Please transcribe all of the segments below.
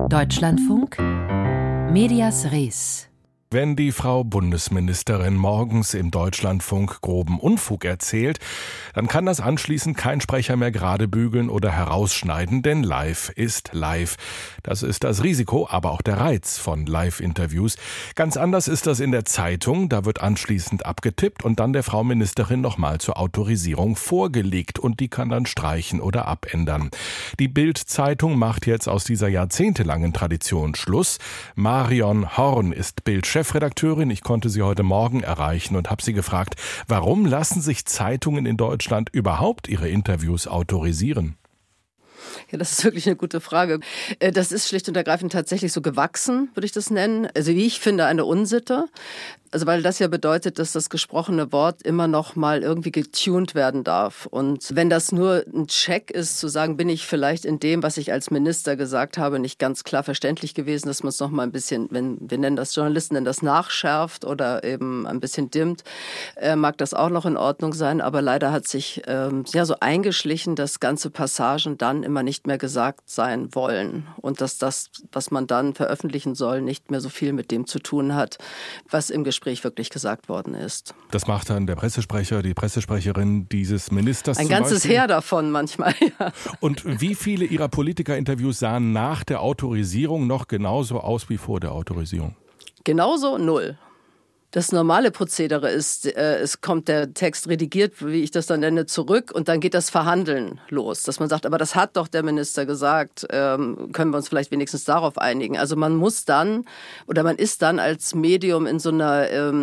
Deutschlandfunk Medias Res. Wenn die Frau Bundesministerin morgens im Deutschlandfunk groben Unfug erzählt, dann kann das anschließend kein Sprecher mehr gerade bügeln oder herausschneiden, denn live ist live. Das ist das Risiko, aber auch der Reiz von Live-Interviews. Ganz anders ist das in der Zeitung. Da wird anschließend abgetippt und dann der Frau Ministerin nochmal zur Autorisierung vorgelegt und die kann dann streichen oder abändern. Die Bild-Zeitung macht jetzt aus dieser jahrzehntelangen Tradition Schluss. Marion Horn ist Bild-Chefredakteurin. Ich konnte sie heute Morgen erreichen und habe sie gefragt, warum lassen sich Zeitungen in Deutschland überhaupt ihre Interviews autorisieren? Ja, das ist wirklich eine gute Frage. Das ist schlicht und ergreifend tatsächlich so gewachsen, würde ich das nennen. Also wie ich finde, eine Unsitte. Also weil das ja bedeutet, dass das gesprochene Wort immer noch mal irgendwie getuned werden darf. Und wenn das nur ein Check ist, zu sagen, bin ich vielleicht in dem, was ich als Minister gesagt habe, nicht ganz klar verständlich gewesen, dass man es noch mal ein bisschen, wenn wir nennen das Journalisten, nennen das nachschärft oder eben ein bisschen dimmt, mag das auch noch in Ordnung sein. Aber leider hat sich so eingeschlichen, dass ganze Passagen dann immer nicht mehr gesagt sein wollen. Und dass das, was man dann veröffentlichen soll, nicht mehr so viel mit dem zu tun hat, was im Gespräch wirklich gesagt worden ist. Das macht dann der Pressesprecher, die Pressesprecherin dieses Ministers. Ein ganzes Heer davon manchmal, ja. Und wie viele Ihrer Politikerinterviews sahen nach der Autorisierung noch genauso aus wie vor der Autorisierung? Genauso 0. Das normale Prozedere ist, es kommt der Text redigiert, wie ich das dann nenne, zurück und dann geht das Verhandeln los. Dass man sagt, aber das hat doch der Minister gesagt, können wir uns vielleicht wenigstens darauf einigen. Also man muss dann, oder man ist dann als Medium in so einer,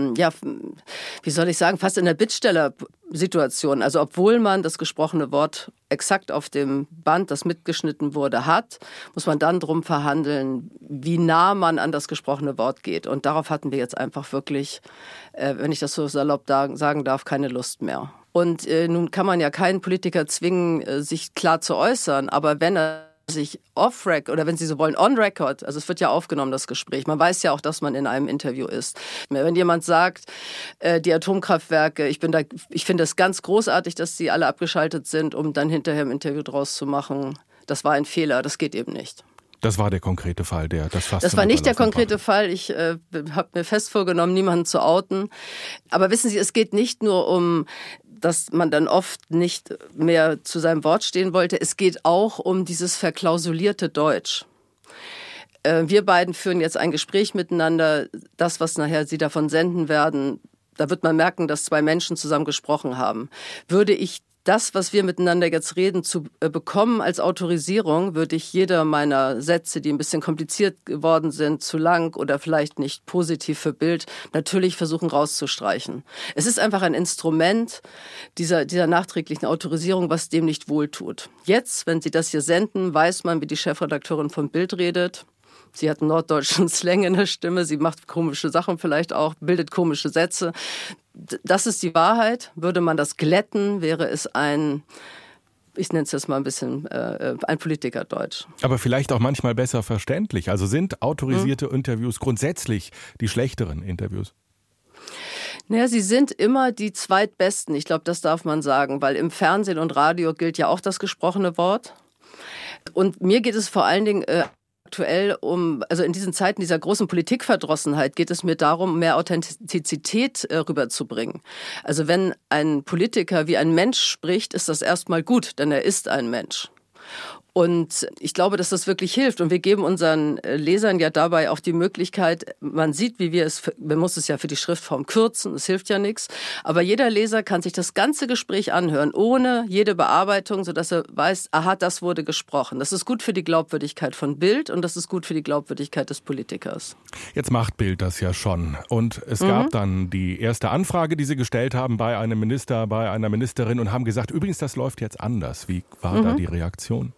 wie soll ich sagen, fast in der Bittstellersituation. Also obwohl man das gesprochene Wort exakt auf dem Band, das mitgeschnitten wurde, hat, muss man dann drum verhandeln, wie nah man an das gesprochene Wort geht. Und darauf hatten wir jetzt einfach wirklich, wenn ich das so salopp sagen darf, keine Lust mehr. Und nun kann man ja keinen Politiker zwingen, sich klar zu äußern, aber wenn er sich off-record oder wenn Sie so wollen, on-record, also es wird ja aufgenommen, das Gespräch. Man weiß ja auch, dass man in einem Interview ist. Wenn jemand sagt, die Atomkraftwerke, ich finde es ganz großartig, dass sie alle abgeschaltet sind, um dann hinterher ein Interview draus zu machen, das war ein Fehler, das geht eben nicht. Das war der konkrete Fall, das war nicht der konkrete Fall. Ich habe mir fest vorgenommen, niemanden zu outen. Aber wissen Sie, es geht nicht nur um, dass man dann oft nicht mehr zu seinem Wort stehen wollte. Es geht auch um dieses verklausulierte Deutsch. Wir beiden führen jetzt ein Gespräch miteinander. Das, was nachher Sie davon senden werden, da wird man merken, dass zwei Menschen zusammen gesprochen haben. Würde ich das, was wir miteinander jetzt reden, zu bekommen als Autorisierung, würde ich jeder meiner Sätze, die ein bisschen kompliziert geworden sind, zu lang oder vielleicht nicht positiv für Bild, natürlich versuchen rauszustreichen. Es ist einfach ein Instrument dieser nachträglichen Autorisierung, was dem nicht wohltut. Jetzt, wenn Sie das hier senden, weiß man, wie die Chefredakteurin von Bild redet. Sie hat einen norddeutschen Slang in der Stimme, sie macht komische Sachen vielleicht auch, bildet komische Sätze. Das ist die Wahrheit. Würde man das glätten, wäre es ich nenne es jetzt mal ein bisschen, ein Politikerdeutsch. Aber vielleicht auch manchmal besser verständlich. Also sind autorisierte Interviews grundsätzlich die schlechteren Interviews? Naja, sie sind immer die zweitbesten. Ich glaube, das darf man sagen, weil im Fernsehen und Radio gilt ja auch das gesprochene Wort. Und mir geht es vor allen Dingen aktuell also in diesen Zeiten dieser großen Politikverdrossenheit geht es mir darum, mehr Authentizität rüberzubringen. Also wenn ein Politiker wie ein Mensch spricht, ist das erstmal gut, denn er ist ein Mensch. Und ich glaube, dass das wirklich hilft. Und wir geben unseren Lesern ja dabei auch die Möglichkeit, man sieht, man muss es ja für die Schriftform kürzen, das hilft ja nichts. Aber jeder Leser kann sich das ganze Gespräch anhören, ohne jede Bearbeitung, sodass er weiß, aha, das wurde gesprochen. Das ist gut für die Glaubwürdigkeit von Bild und das ist gut für die Glaubwürdigkeit des Politikers. Jetzt macht Bild das ja schon. Und es gab dann die erste Anfrage, die Sie gestellt haben bei einem Minister, bei einer Ministerin und haben gesagt, übrigens, das läuft jetzt anders. Wie war da die Reaktion?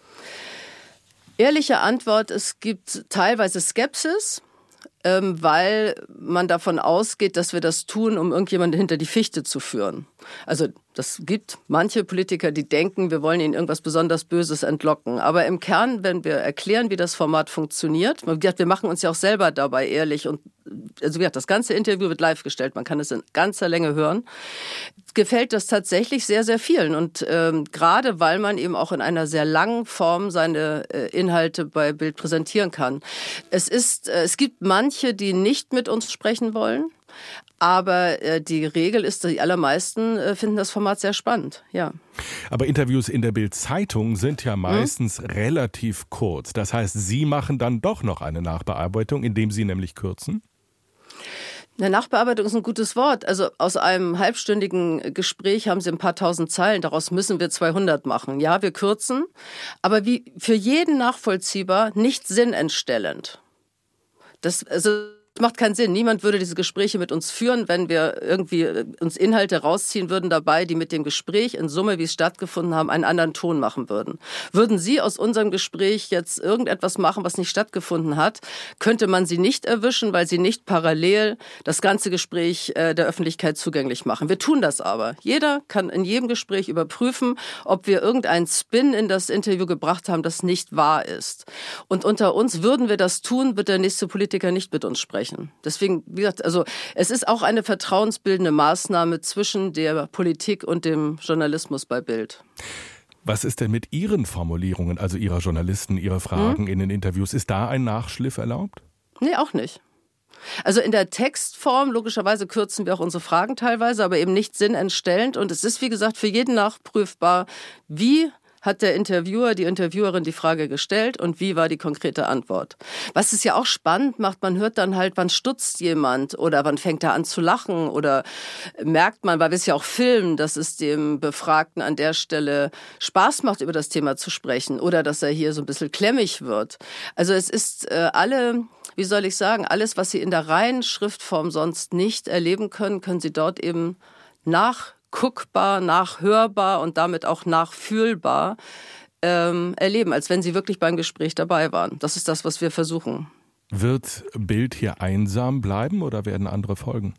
Ehrliche Antwort, es gibt teilweise Skepsis, weil man davon ausgeht, dass wir das tun, um irgendjemanden hinter die Fichte zu führen. Also das gibt manche Politiker, die denken, wir wollen ihnen irgendwas besonders Böses entlocken. Aber im Kern, wenn wir erklären, wie das Format funktioniert, wir machen uns ja auch selber dabei ehrlich und also wie gesagt, das ganze Interview wird live gestellt, man kann es in ganzer Länge hören, gefällt das tatsächlich sehr, sehr vielen. Und gerade weil man eben auch in einer sehr langen Form seine Inhalte bei Bild präsentieren kann. Es gibt manche, die nicht mit uns sprechen wollen. Aber die Regel ist, die allermeisten finden das Format sehr spannend, ja. Aber Interviews in der Bild-Zeitung sind ja meistens relativ kurz. Das heißt, Sie machen dann doch noch eine Nachbearbeitung, indem Sie nämlich kürzen? Eine Nachbearbeitung ist ein gutes Wort. Also aus einem halbstündigen Gespräch haben Sie ein paar tausend Zeilen. Daraus müssen wir 200 machen. Ja, wir kürzen, aber wie für jeden nachvollziehbar, nicht sinnentstellend. Das macht keinen Sinn. Niemand würde diese Gespräche mit uns führen, wenn wir irgendwie uns Inhalte rausziehen würden dabei, die mit dem Gespräch in Summe, wie es stattgefunden haben, einen anderen Ton machen würden. Würden Sie aus unserem Gespräch jetzt irgendetwas machen, was nicht stattgefunden hat, könnte man Sie nicht erwischen, weil Sie nicht parallel das ganze Gespräch der Öffentlichkeit zugänglich machen. Wir tun das aber. Jeder kann in jedem Gespräch überprüfen, ob wir irgendeinen Spin in das Interview gebracht haben, das nicht wahr ist. Und unter uns würden wir das tun, wird der nächste Politiker nicht mit uns sprechen. Deswegen, wie gesagt, also es ist auch eine vertrauensbildende Maßnahme zwischen der Politik und dem Journalismus bei Bild. Was ist denn mit Ihren Formulierungen, also Ihrer Journalisten, Ihre Fragen in den Interviews? Ist da ein Nachschliff erlaubt? Nee, auch nicht. Also in der Textform, logischerweise kürzen wir auch unsere Fragen teilweise, aber eben nicht sinnentstellend. Und es ist, wie gesagt, für jeden nachprüfbar, wie hat der Interviewer, die Interviewerin die Frage gestellt und wie war die konkrete Antwort. Was es ja auch spannend macht, man hört dann halt, wann stutzt jemand oder wann fängt er an zu lachen oder merkt man, weil wir es ja auch filmen, dass es dem Befragten an der Stelle Spaß macht, über das Thema zu sprechen oder dass er hier so ein bisschen klemmig wird. Also es ist alles, was Sie in der reinen Schriftform sonst nicht erleben können, können Sie dort eben nachguckbar, nachhörbar und damit auch nachfühlbar erleben, als wenn Sie wirklich beim Gespräch dabei waren. Das ist das, was wir versuchen. Wird Bild hier einsam bleiben oder werden andere folgen?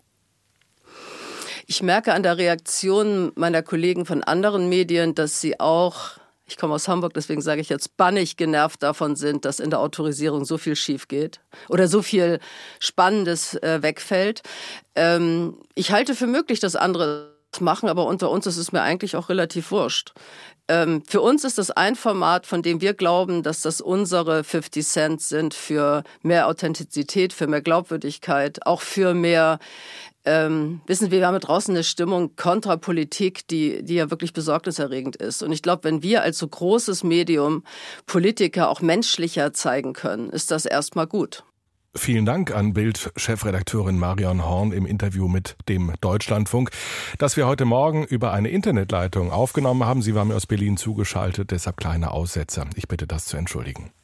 Ich merke an der Reaktion meiner Kollegen von anderen Medien, dass sie auch, ich komme aus Hamburg, deswegen sage ich jetzt, bannig genervt davon sind, dass in der Autorisierung so viel schief geht oder so viel Spannendes wegfällt. Ich halte für möglich, dass andere machen, aber unter uns ist es mir eigentlich auch relativ wurscht. Für uns ist das ein Format, von dem wir glauben, dass das unsere 50 Cent sind für mehr Authentizität, für mehr Glaubwürdigkeit, auch für mehr, wissen wir haben draußen eine Stimmung Kontrapolitik, die ja wirklich besorgniserregend ist. Und ich glaube, wenn wir als so großes Medium Politiker auch menschlicher zeigen können, ist das erstmal gut. Vielen Dank an Bild-Chefredakteurin Marion Horn im Interview mit dem Deutschlandfunk, das wir heute Morgen über eine Internetleitung aufgenommen haben. Sie war mir aus Berlin zugeschaltet, deshalb kleine Aussetzer. Ich bitte das zu entschuldigen.